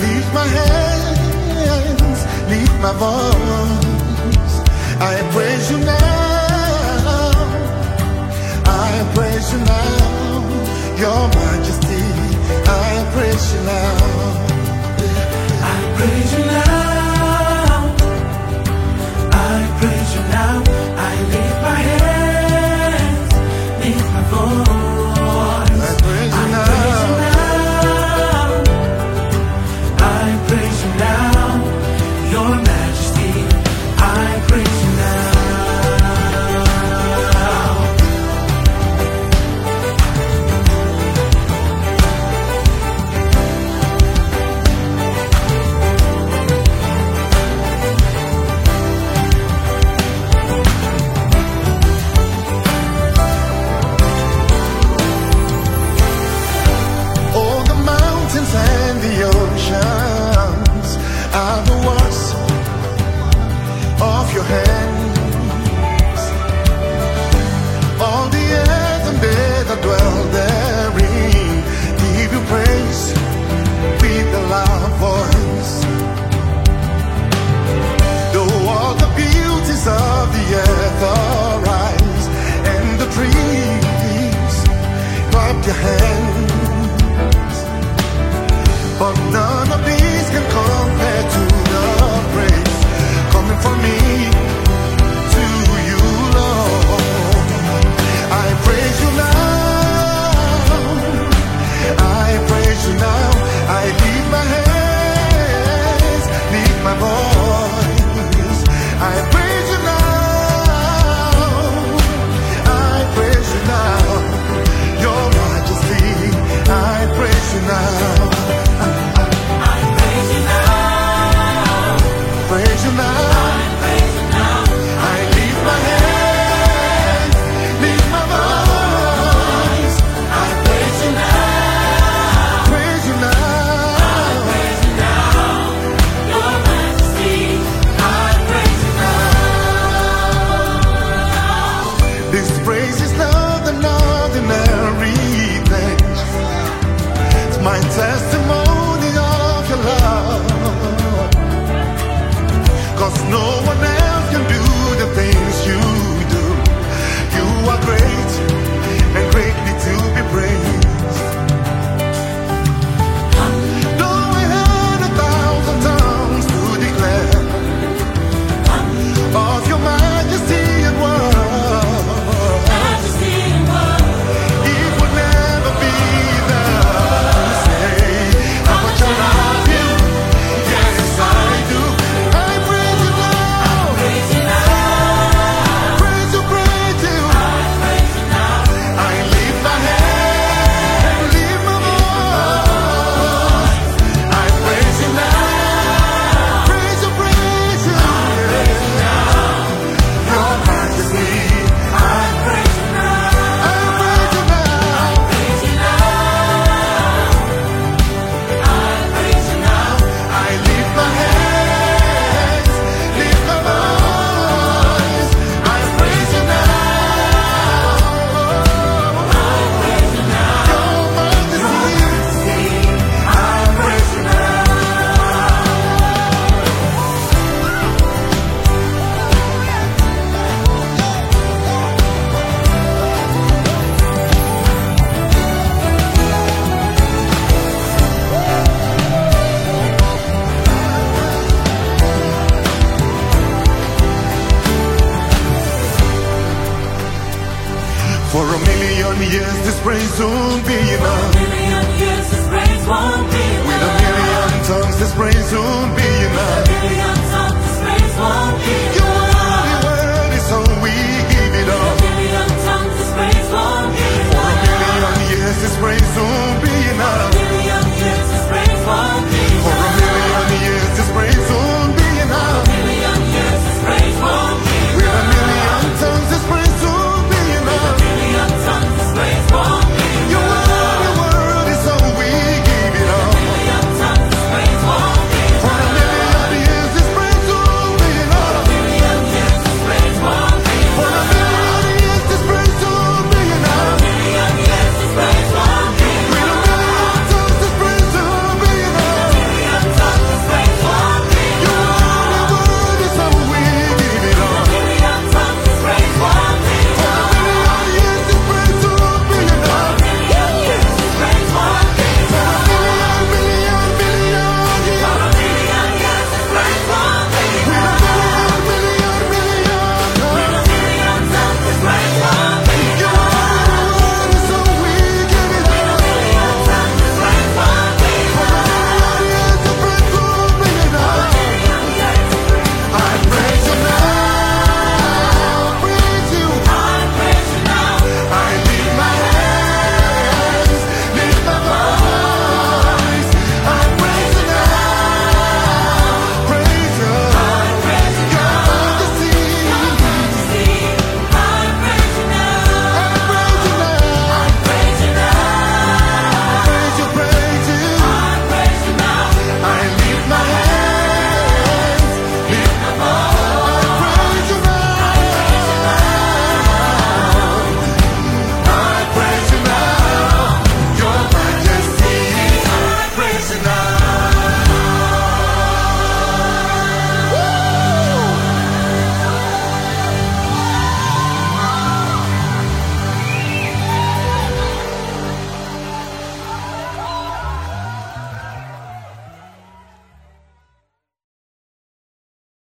lift my hands, lift my voice. I praise you now. I praise you now. Your Majesty, I praise you now. I praise you now. I praise you now. I lift my hands, lift my voice. I praise you now. I praise you now. Your Majesty, I praise you now. And the oceans are the works of your hands. All the earth and they that dwell therein give you praise with a loud voice. Though all the beauties of the earth arise, and the trees clap your hands, but none of these can compare to the praise coming from me to you, Lord. I praise you now. I praise you now. I lift my hands, lift my voice. I praise you now. I praise you now. Your Majesty, I praise you now. Praise you now. I praise you now. I lift my hands, lift my voice. I praise you now. Praise you now. I praise you now. Your Majesty, I praise you now. This praise is not an ordinary thing. It's my testimony of your love. 'Cause no one else can do the things you do. You are great and greatly to be praised. Though I had 1,000 tongues to declare of your majesty and worth, it would never be the same. How much I love you, yes I do. For a million years this praise won't be enough. For a million years this praise won't be enough. With a million tongues this praise won't be enough.